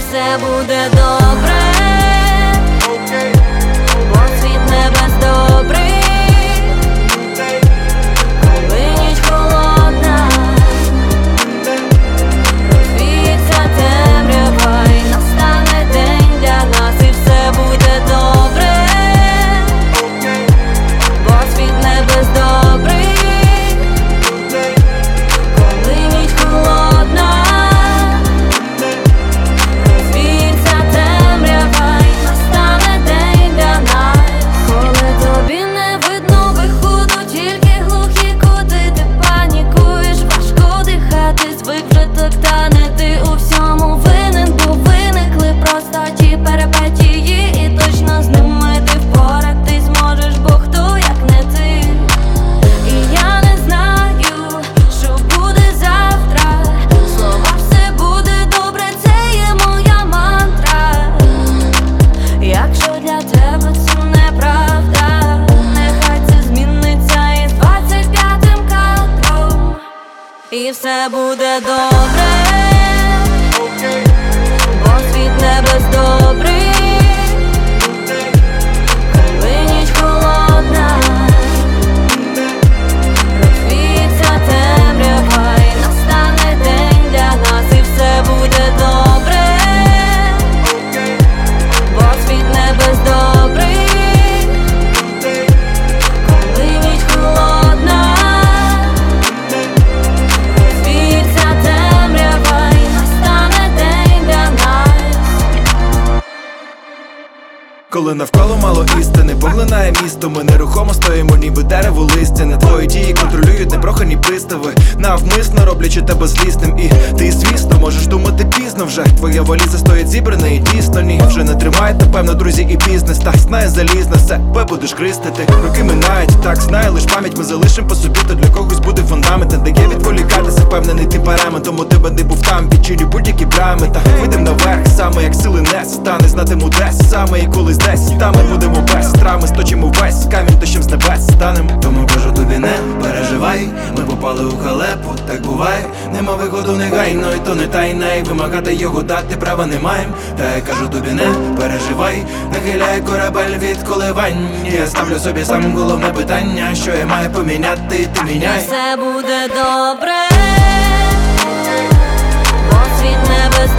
все буде добре, бо світ небес добрий. Коли ніч холодна, розвіється темрява, і настане день для нас, і все буде добре, бо світ небес добрий. Коли ніч холодна, розвіється темрява, і настане день для нас. Коли тобі не видно виходу, тільки глухі кути, ти панікуєш, важко дихати, звик вже топтане, ти у всьому винен, бо виникли просто ті перипетії, і точно з ними ти впоратись зможеш, бо хто як не ти. І я не знаю, що буде завтра, слова все буде добре, це є моя мантра. Якщо для тебе це неправда, нехай це зміниться із 25-м кадром, і все буде добре, бо світ небес добрий. Коли ніч холодна, розвіється темрява, і настане день для нас, і все буде добре, бо світ небес добрий. Коли ніч холодна, розвіється темрява, і настане день для нас. Коли навколо мало істини, поглинає місто, ми нерухомо стоїмо, ніби дерево листя. Не твої дії контролюють непрохані пристави, навмисно роблячи тебе злісним. І ти, звісно, можеш думати пізно вже. Твоя валіза стоїть зібрана і дійсно ні. Вже не тримають, напевно, друзі і бізнес. Та знає залізно себе будеш кристити. Роки минають, так знає лиш пам'ять. Ми залишим по собі, то для когось буде фундамент. Не дає відволікатися, впевнений темперамент. Тому тебе не був там, відчиню будь-які брами. Та вийдем наверх, саме як сили нес. Та не знатиму десь, саме і колись десь. Та ми будемо без страми, сточимо весь камінь, дощем з небес станем. Тому кажу тобі, не переживай, ми попали у халепу, так буває. Нема виходу негайно, і то не тайна, і вимагати його дати права не маєм. Та я кажу тобі, не переживай, нахиляй корабель від коливань. Я ставлю собі сам головне питання, що я маю поміняти, і ти міняй. Все буде добре, бо світ небес